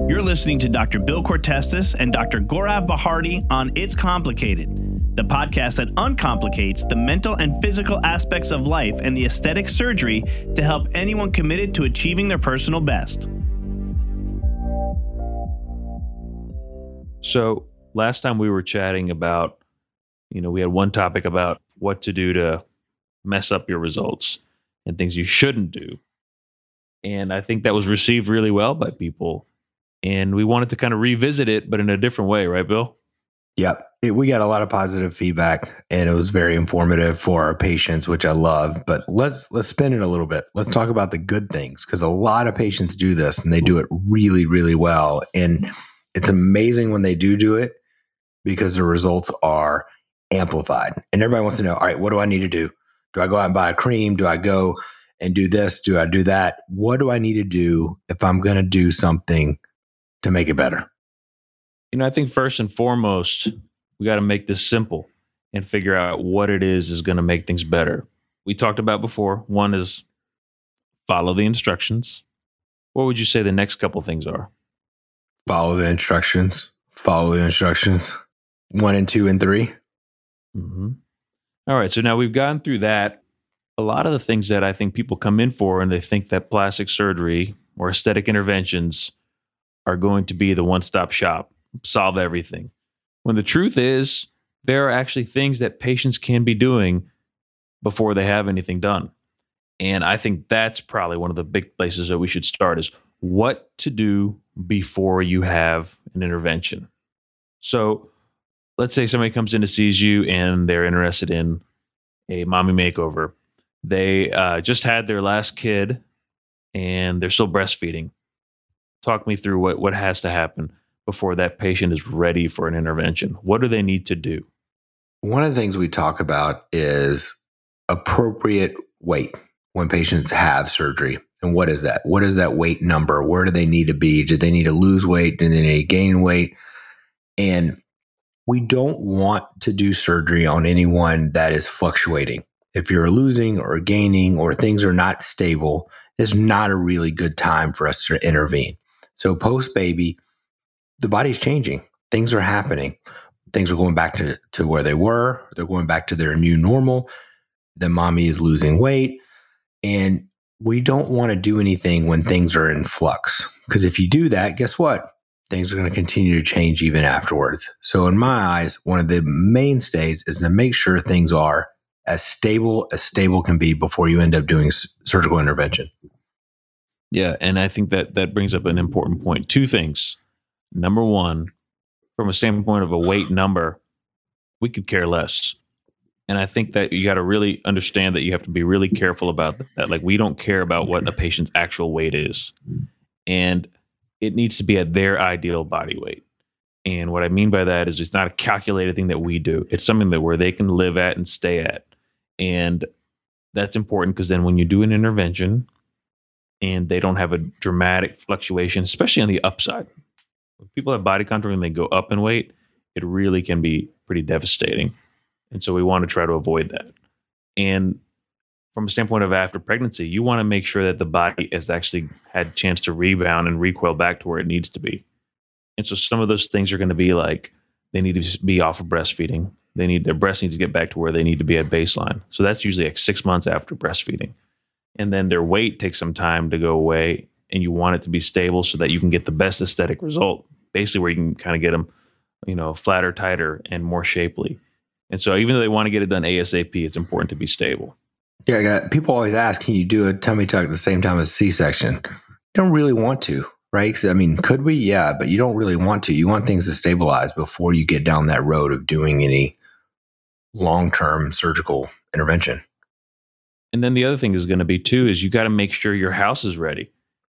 You're listening to Dr. Bill Cortestis and Dr. Gaurav Bahardi on It's Complicated, the podcast that uncomplicates the mental and physical aspects of life and the aesthetic surgery to help anyone committed to achieving their personal best. So last time we were chatting about, we had one topic about what to do to mess up your results and things you shouldn't do. And I think that was received really well by people. And we wanted to kind of revisit it, but in a different way, right, Bill? Yep. We got a lot of positive feedback, and it was very informative for our patients, which I love. But let's spin it a little bit. Let's talk about the good things, because a lot of patients do this and they do it really, really well. And it's amazing when they do it, because the results are amplified. And everybody wants to know, all right, what do I need to do? Do I go out and buy a cream? Do I go and do this? Do I do that? What do I need to do if I'm going to do something to make it better? I think first and foremost, we got to make this simple and figure out what it is going to make things better. We talked about before. One is follow the instructions. What would you say the next couple things are? Follow the instructions. Follow the instructions. 1 and 2 and 3. Mm-hmm. All right. So now we've gone through that. A lot of the things that I think people come in for, and they think that plastic surgery or aesthetic interventions are going to be the one-stop shop, solve everything. When the truth is, there are actually things that patients can be doing before they have anything done. And I think that's probably one of the big places that we should start, is what to do before you have an intervention. So let's say somebody comes in to see you and they're interested in a mommy makeover. They just had their last kid and they're still breastfeeding. Talk me through what has to happen before that patient is ready for an intervention. What do they need to do? One of the things we talk about is appropriate weight when patients have surgery. And what is that? What is that weight number? Where do they need to be? Do they need to lose weight? Do they need to gain weight? And we don't want to do surgery on anyone that is fluctuating. If you're losing or gaining or things are not stable, it's not a really good time for us to intervene. So post-baby, the body's changing. Things are happening. Things are going back to where they were. They're going back to their new normal. The mommy is losing weight. And we don't want to do anything when things are in flux. Because if you do that, guess what? Things are going to continue to change even afterwards. So in my eyes, one of the mainstays is to make sure things are as stable can be before you end up doing surgical intervention. Yeah, and I think that brings up an important point. Two things. Number one, from a standpoint of a weight number, we could care less. And I think that you got to really understand that you have to be really careful about that. Like, we don't care about what a patient's actual weight is. And it needs to be at their ideal body weight. And what I mean by that is it's not a calculated thing that we do. It's something that where they can live at and stay at. And that's important, because then when you do an intervention and they don't have a dramatic fluctuation, especially on the upside, when people have body contour and they go up in weight, it really can be pretty devastating. And so we want to try to avoid that. And from a standpoint of after pregnancy, you want to make sure that the body has actually had a chance to rebound and recoil back to where it needs to be. And so some of those things are going to be like, they need to be off of breastfeeding. Their breast needs to get back to where they need to be at baseline. So that's usually like 6 months after breastfeeding. And then their weight takes some time to go away, and you want it to be stable so that you can get the best aesthetic result, basically where you can kind of get them, flatter, tighter, and more shapely. And so even though they want to get it done ASAP, it's important to be stable. Yeah, people always ask, can you do a tummy tuck at the same time as C-section? You don't really want to, right? 'Cause, could we? Yeah, but you don't really want to. You want things to stabilize before you get down that road of doing any long-term surgical intervention. And then the other thing is going to be too, is you got to make sure your house is ready.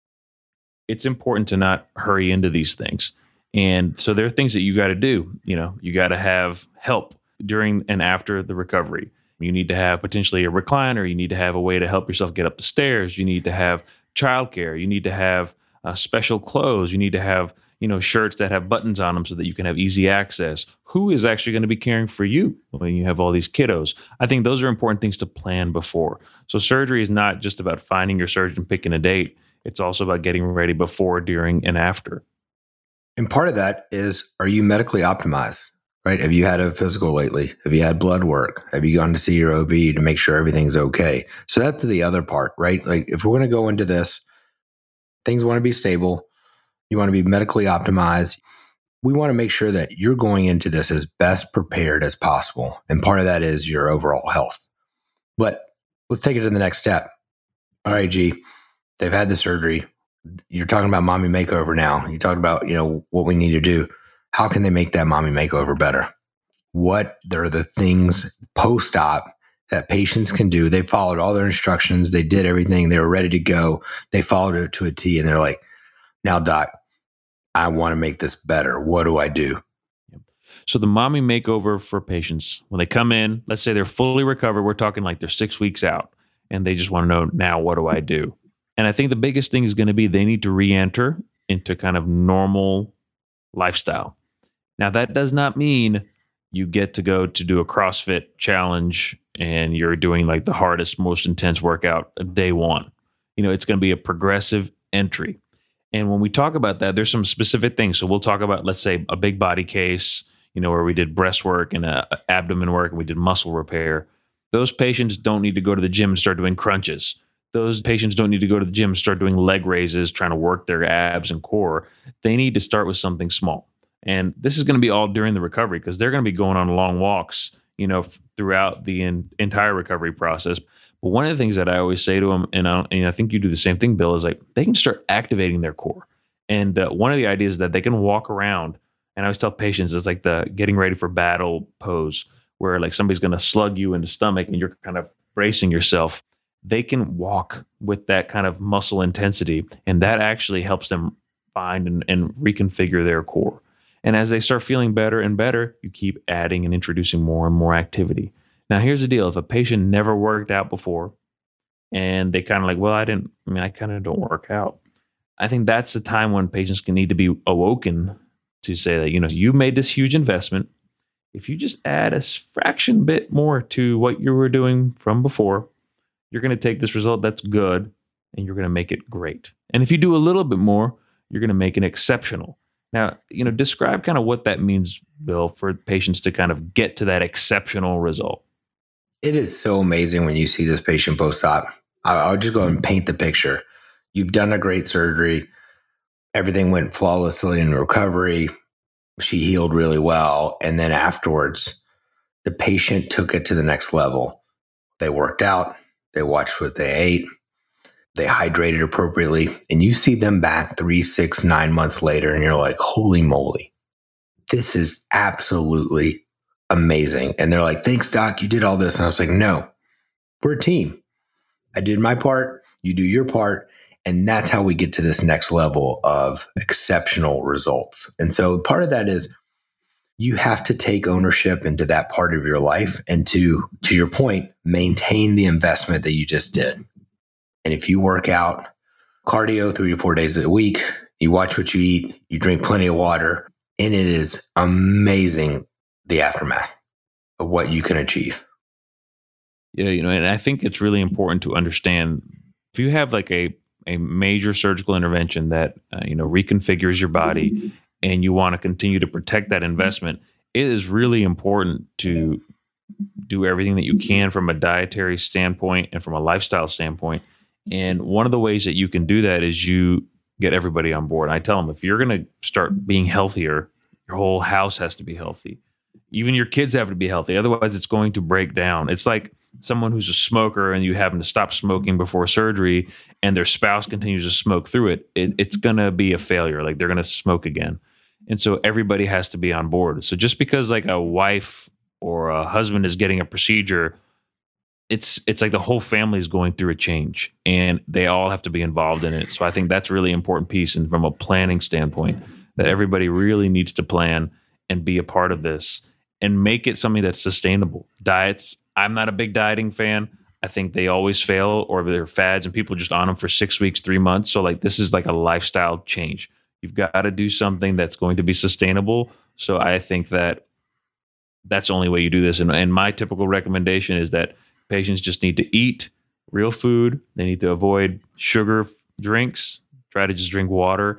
It's important to not hurry into these things. And so there are things that you got to do. You got to have help during and after the recovery. You need to have potentially a recliner. You need to have a way to help yourself get up the stairs. You need to have childcare. You need to have special clothes. You need to have, shirts that have buttons on them so that you can have easy access. Who is actually going to be caring for you when you have all these kiddos? I think those are important things to plan before. So surgery is not just about finding your surgeon, picking a date. It's also about getting ready before, during, and after. And part of that is, are you medically optimized, right? Have you had a physical lately? Have you had blood work? Have you gone to see your OB to make sure everything's okay? So that's the other part, right? Like if we're going to go into this, things want to be stable. You want to be medically optimized. We want to make sure that you're going into this as best prepared as possible. And part of that is your overall health. But let's take it to the next step. All right, G, they've had the surgery. You're talking about mommy makeover now. You talked about, what we need to do. How can they make that mommy makeover better? What are the things post-op that patients can do? They followed all their instructions. They did everything. They were ready to go. They followed it to a T, and they're like, now, doc, I want to make this better. What do I do? So the mommy makeover for patients, when they come in, let's say they're fully recovered, we're talking like they're 6 weeks out, and they just want to know, now what do I do? And I think the biggest thing is going to be they need to re-enter into kind of normal lifestyle. Now, that does not mean you get to go to do a CrossFit challenge and you're doing like the hardest, most intense workout day one. It's going to be a progressive entry. And when we talk about that, there's some specific things. So we'll talk about, let's say, a big body case, where we did breast work and abdomen work and we did muscle repair. Those patients don't need to go to the gym and start doing crunches. Those patients don't need to go to the gym and start doing leg raises, trying to work their abs and core. They need to start with something small. And this is going to be all during the recovery because they're going to be going on long walks, throughout the entire recovery process. But one of the things that I always say to them, and I think you do the same thing, Bill, is like they can start activating their core. And one of the ideas is that they can walk around. And I always tell patients it's like the getting ready for battle pose, where like somebody's going to slug you in the stomach and you're kind of bracing yourself. They can walk with that kind of muscle intensity, and that actually helps them find and reconfigure their core. And as they start feeling better and better, you keep adding and introducing more and more activity. Now, here's the deal. If a patient never worked out before and they kind of like, well, I kind of don't work out. I think that's the time when patients can need to be awoken to say that, you made this huge investment. If you just add a fraction bit more to what you were doing from before, you're going to take this result that's good and you're going to make it great. And if you do a little bit more, you're going to make it exceptional. Now, describe kind of what that means, Bill, for patients to kind of get to that exceptional result. It is so amazing when you see this patient post-op. I'll just go and paint the picture. You've done a great surgery. Everything went flawlessly in recovery. She healed really well. And then afterwards, the patient took it to the next level. They worked out. They watched what they ate. They hydrated appropriately. And you see them back 3, 6, 9 months later, and you're like, holy moly, this is absolutely amazing. And they're like, thanks, doc, you did all this. And I was like, no, we're a team. I did my part. You do your part. And that's how we get to this next level of exceptional results. And so part of that is you have to take ownership into that part of your life and to your point, maintain the investment that you just did. And if you work out cardio 3 to 4 days a week, you watch what you eat, you drink plenty of water, and it is amazing the aftermath of what you can achieve. Yeah, and I think it's really important to understand if you have like a major surgical intervention that reconfigures your body and you want to continue to protect that investment, it is really important to do everything that you can from a dietary standpoint and from a lifestyle standpoint. And one of the ways that you can do that is you get everybody on board. I tell them, if you're going to start being healthier, your whole house has to be healthy. Even your kids have to be healthy. Otherwise, it's going to break down. It's like someone who's a smoker and you have them to stop smoking before surgery and their spouse continues to smoke through it. It's going to be a failure. Like they're going to smoke again. And so everybody has to be on board. So just because like a wife or a husband is getting a procedure, it's like the whole family is going through a change and they all have to be involved in it. So I think that's a really important piece. And from a planning standpoint, that everybody really needs to plan and be a part of this and make it something that's sustainable. Diets, I'm not a big dieting fan. I think they always fail or they're fads and people are just on them for 6 weeks, 3 months. So like this is like a lifestyle change. You've got to do something that's going to be sustainable. So I think that that's the only way you do this. And my typical recommendation is that patients just need to eat real food. They need to avoid sugar drinks, try to just drink water.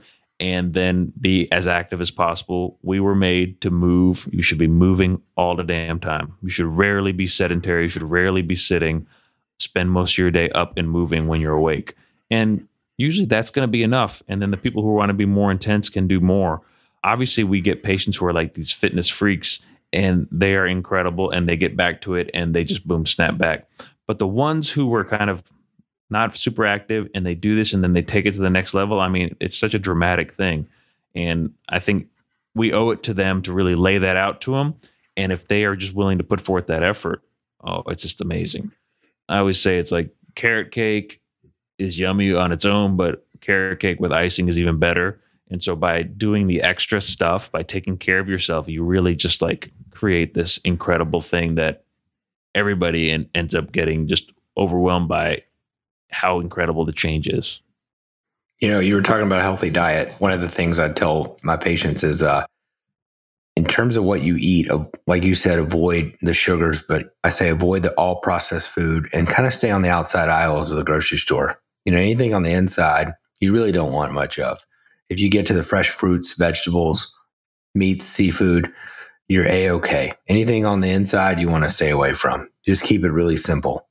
and then be as active as possible. We were made to move. You should be moving all the damn time. You should rarely be sedentary. You should rarely be sitting. Spend most of your day up and moving when you're awake. And usually that's going to be enough. And then the people who want to be more intense can do more. Obviously, we get patients who are like these fitness freaks, and they are incredible, and they get back to it, and they just boom, snap back. But the ones who were kind of not super active, and they do this, and then they take it to the next level, I mean, it's such a dramatic thing. And I think we owe it to them to really lay that out to them. And if they are just willing to put forth that effort, oh, it's just amazing. I always say it's like carrot cake is yummy on its own, but carrot cake with icing is even better. And so by doing the extra stuff, by taking care of yourself, you really just like create this incredible thing that everybody ends up getting just overwhelmed by how incredible the change is. You know, you were talking about a healthy diet. One of the things I tell my patients is in terms of what you eat, like you said, avoid the sugars, but I say avoid the all processed food and kind of stay on the outside aisles of the grocery store. You know, anything on the inside, you really don't want much of. If you get to the fresh fruits, vegetables, meats, seafood, you're A-okay. Anything on the inside you want to stay away from. Just keep it really simple.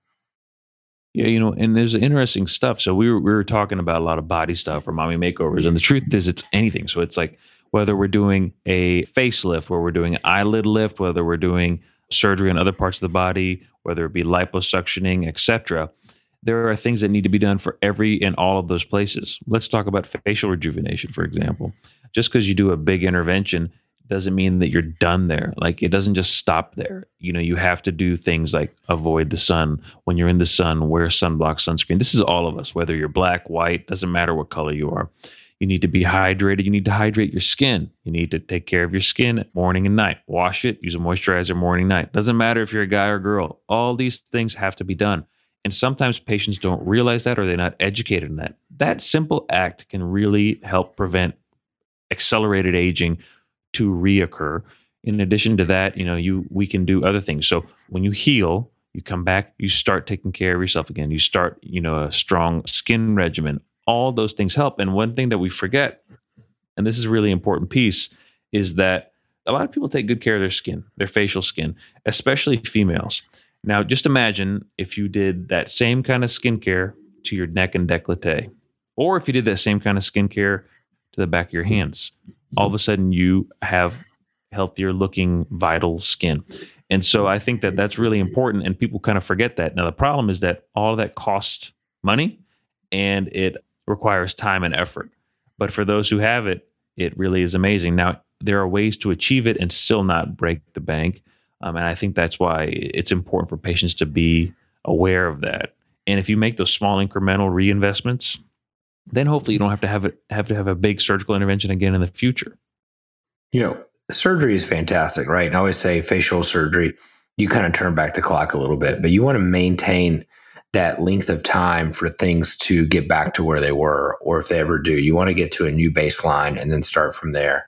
Yeah, you know, and there's interesting stuff. So we were talking about a lot of body stuff for mommy makeovers, and the truth is it's anything. So it's like whether we're doing a facelift, where we're doing an eyelid lift, whether we're doing surgery on other parts of the body, whether it be liposuctioning, etc. There are things that need to be done for every and all of those places. Let's talk about facial rejuvenation, for example. Just because you do a big intervention doesn't mean that you're done there. Like, it doesn't just stop there. You know, you have to do things like avoid the sun. When you're in the sun, wear sunblock, sunscreen. This is all of us, whether you're black, white, doesn't matter what color you are. You need to be hydrated. You need to hydrate your skin. You need to take care of your skin morning and night. Wash it, use a moisturizer morning, night. Doesn't matter if you're a guy or girl. All these things have to be done. And sometimes patients don't realize that, or they're not educated in that. That simple act can really help prevent accelerated aging to reoccur. In addition to that, you know, we can do other things. So when you heal, you come back, you start taking care of yourself again. You start, you know, a strong skin regimen. All those things help. And one thing that we forget, and this is a really important piece, is that a lot of people take good care of their skin, their facial skin, especially females. Now, just imagine if you did that same kind of skincare to your neck and décolleté, or if you did that same kind of skincare to the back of your hands. All of a sudden, you have healthier looking, vital skin. And so I think that that's really important, and people kind of forget that. Now, the problem is that all of that costs money, and it requires time and effort. But for those who have it, it really is amazing. Now, there are ways to achieve it and still not break the bank. And I think that's why it's important for patients to be aware of that. And if you make those small incremental reinvestments, then hopefully you don't have to have a big surgical intervention again in the future. You know, surgery is fantastic, right? And I always say facial surgery, you kind of turn back the clock a little bit, but you want to maintain that length of time for things to get back to where they were, or if they ever do, you want to get to a new baseline and then start from there.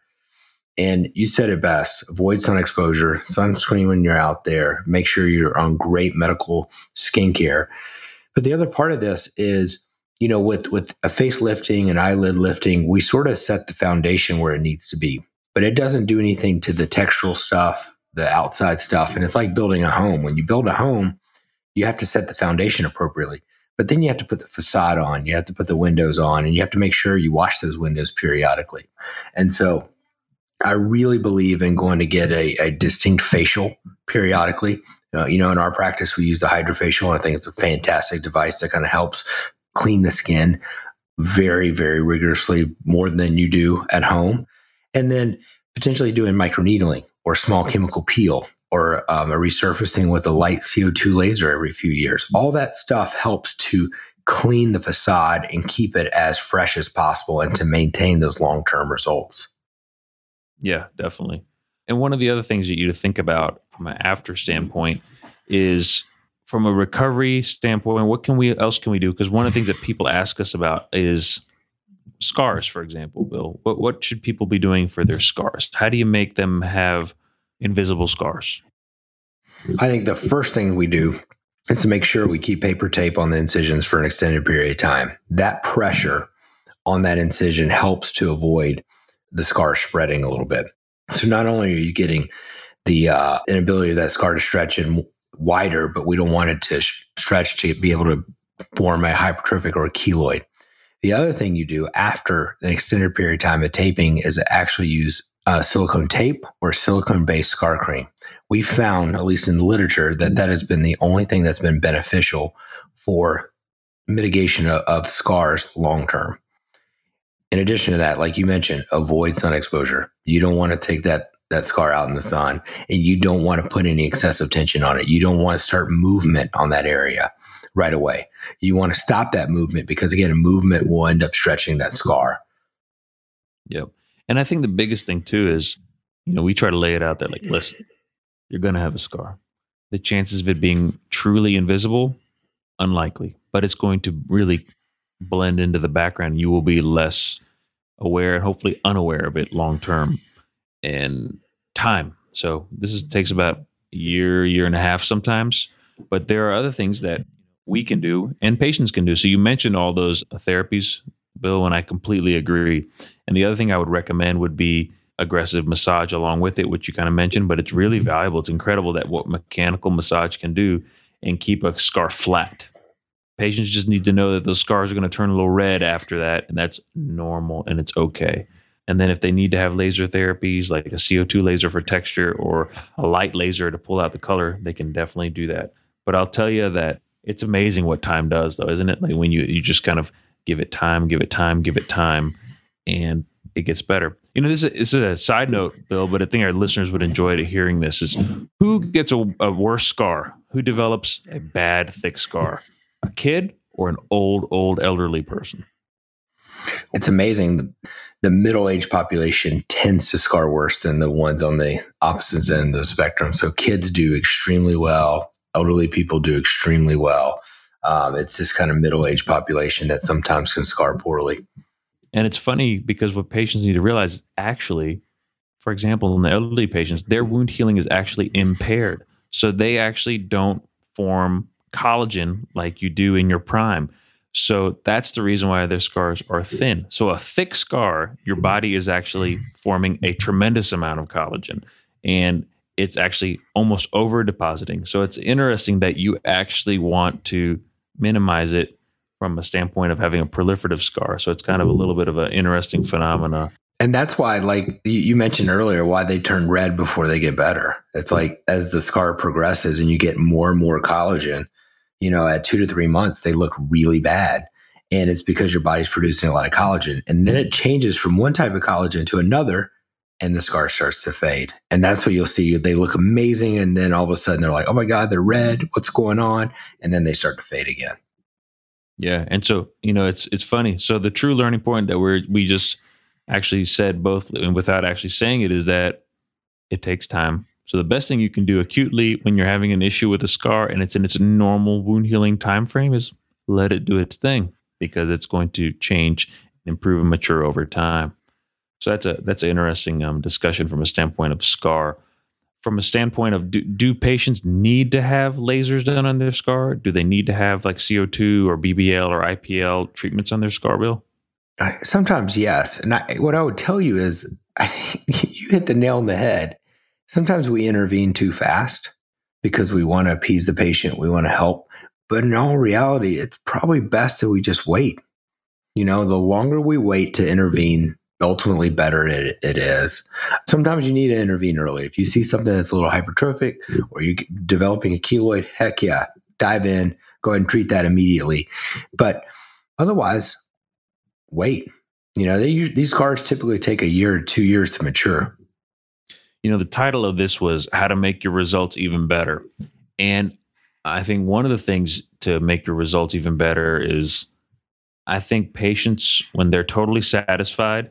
And you said it best, avoid sun exposure, sunscreen when you're out there, make sure you're on great medical skincare. But the other part of this is, you know, with a face lifting and eyelid lifting, we sort of set the foundation where it needs to be, but it doesn't do anything to the textural stuff, the outside stuff. And it's like building a home. When you build a home, you have to set the foundation appropriately, but then you have to put the facade on, you have to put the windows on, and you have to make sure you wash those windows periodically. And so I really believe in going to get a distinct facial periodically. You know, in our practice, we use the HydraFacial. I think it's a fantastic device that kind of helps clean the skin very, very rigorously, more than you do at home. And then potentially doing microneedling or small chemical peel or a resurfacing with a light CO2 laser every few years. All that stuff helps to clean the facade and keep it as fresh as possible and to maintain those long-term results. Yeah, definitely. And one of the other things that you to think about from an after standpoint is from a recovery standpoint, what else can we do? Because one of the things that people ask us about is scars, for example, Bill. What should people be doing for their scars? How do you make them have invisible scars? I think the first thing we do is to make sure we keep paper tape on the incisions for an extended period of time. That pressure on that incision helps to avoid the scar spreading a little bit. So not only are you getting the inability of that scar to stretch in wider, but we don't want it to stretch to be able to form a hypertrophic or a keloid. The other thing you do after an extended period of time of taping is actually use silicone tape or silicone-based scar cream. We found, at least in the literature, that has been the only thing that's been beneficial for mitigation of scars long-term. In addition to that, like you mentioned, avoid sun exposure. You don't want to take that scar out in the sun, and you don't want to put any excessive tension on it. You don't want to start movement on that area right away. You want to stop that movement because, again, movement will end up stretching that scar. Yep. And I think the biggest thing too is, we try to lay it out there like, listen, you're going to have a scar. The chances of it being truly invisible, unlikely, but it's going to really blend into the background. You will be less aware and hopefully unaware of it long term and time. So this takes about a year and a half sometimes, but there are other things that we can do and patients can do. So you mentioned all those therapies, Bill, and I completely agree. And the other thing I would recommend would be aggressive massage along with it, which you kind of mentioned, but it's really valuable. It's incredible that what mechanical massage can do and keep a scar flat. Patients just need to know that those scars are going to turn a little red after that, and that's normal and it's okay. And then if they need to have laser therapies like a CO2 laser for texture or a light laser to pull out the color, they can definitely do that. But I'll tell you that it's amazing what time does, though, isn't it? Like when you just kind of give it time, and it gets better. This is a side note, Bill, but I think our listeners would enjoy hearing this is who gets a worse scar? Who develops a bad, thick scar? A kid or an old elderly person? It's amazing. The middle-aged population tends to scar worse than the ones on the opposite end of the spectrum. So kids do extremely well. Elderly people do extremely well. It's this kind of middle-aged population that sometimes can scar poorly. And it's funny because what patients need to realize is actually, for example, in the elderly patients, their wound healing is actually impaired. So they actually don't form collagen like you do in your prime. So that's the reason why their scars are thin. So a thick scar, your body is actually forming a tremendous amount of collagen, and it's actually almost over depositing. So it's interesting that you actually want to minimize it from a standpoint of having a proliferative scar. So it's kind of a little bit of an interesting phenomena. And that's why, like you mentioned earlier, why they turn red before they get better. It's like as the scar progresses and you get more and more collagen, at 2 to 3 months, they look really bad. And it's because your body's producing a lot of collagen. And then it changes from one type of collagen to another, and the scar starts to fade. And that's what you'll see. They look amazing. And then all of a sudden they're like, oh my God, they're red. What's going on? And then they start to fade again. Yeah. And so, it's funny. So the true learning point that we just actually said both, and without actually saying it, is that it takes time. So the best thing you can do acutely when you're having an issue with a scar and it's in its normal wound healing time frame is let it do its thing, because it's going to change, improve, and mature over time. So that's an interesting discussion from a standpoint of scar. From a standpoint of do patients need to have lasers done on their scar? Do they need to have like CO2 or BBL or IPL treatments on their scar, Bill? Sometimes, yes. And what I would tell you is you hit the nail on the head. Sometimes we intervene too fast because we want to appease the patient. We want to help. But in all reality, it's probably best that we just wait. The longer we wait to intervene, ultimately better it is. Sometimes you need to intervene early. If you see something that's a little hypertrophic or you're developing a keloid, heck yeah, dive in, go ahead and treat that immediately. But otherwise, wait. These scars typically take a year or 2 years to mature. The title of this was How to Make Your Results Even Better. And I think one of the things to make your results even better is, I think patients, when they're totally satisfied,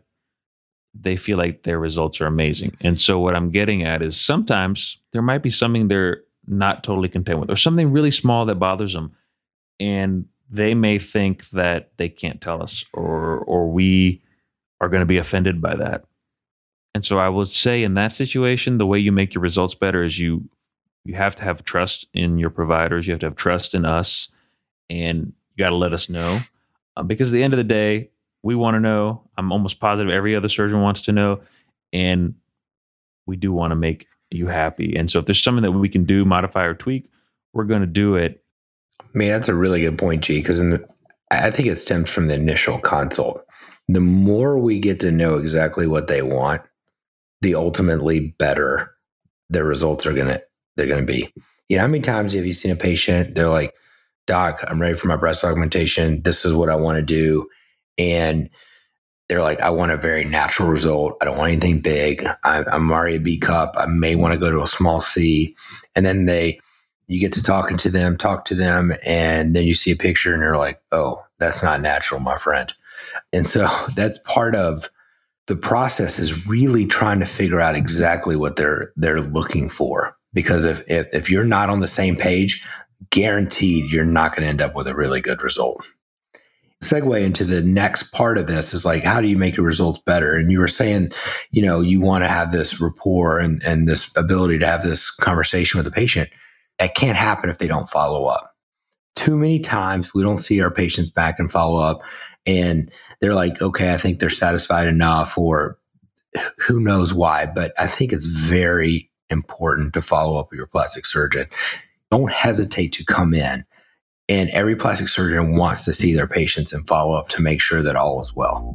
they feel like their results are amazing. And so what I'm getting at is sometimes there might be something they're not totally content with, or something really small that bothers them. And they may think that they can't tell us, or we are going to be offended by that. And so I would say in that situation, the way you make your results better is you have to have trust in your providers. You have to have trust in us, and you got to let us know. Because at the end of the day, We want to know. I'm almost positive every other surgeon wants to know. And we do want to make you happy. And so if there's something that we can do, modify or tweak, we're going to do it. I mean, that's a really good point, G, because I think it stems from the initial consult. The more we get to know exactly what they want, the ultimately better their results are they're going to be. You know, how many times have you seen a patient, they're like, doc, I'm ready for my breast augmentation. This is what I want to do. And they're like, I want a very natural result. I don't want anything big. I'm already a B cup. I may want to go to a small C. And then you get to talk to them, and then you see a picture and you're like, oh, that's not natural, my friend. And so that's part of the process, is really trying to figure out exactly what they're looking for. Because if you're not on the same page, guaranteed you're not going to end up with a really good result. Segue into the next part of this is like, how do you make your results better? And you were saying, you know, you want to have this rapport and this ability to have this conversation with the patient. That can't happen if they don't follow up. Too many times we don't see our patients back and follow up, and they're like, okay, I think they're satisfied enough, or who knows why. But I think it's very important to follow up with your plastic surgeon. Don't hesitate to come in. And every plastic surgeon wants to see their patients and follow up to make sure that all is well.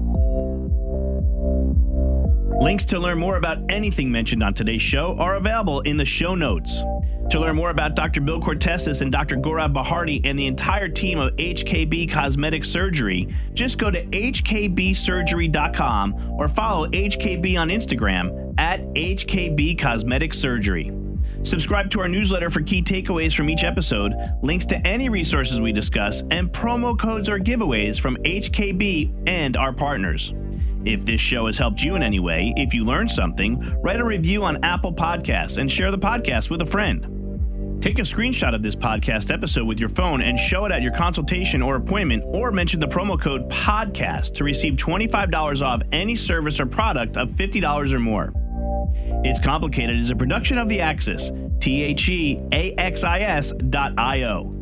Links to learn more about anything mentioned on today's show are available in the show notes. To learn more about Dr. Bill Cortesas and Dr. Gaurav Bharti and the entire team of HKB Cosmetic Surgery, just go to hkbsurgery.com or follow HKB on Instagram at HKB Cosmetic Surgery. Subscribe to our newsletter for key takeaways from each episode, links to any resources we discuss, and promo codes or giveaways from HKB and our partners. If this show has helped you in any way, if you learned something, write a review on Apple Podcasts and share the podcast with a friend. Take a screenshot of this podcast episode with your phone and show it at your consultation or appointment, or mention the promo code PODCAST to receive $25 off any service or product of $50 or more. It's Complicated is a production of The Axis, THEAXIS.io.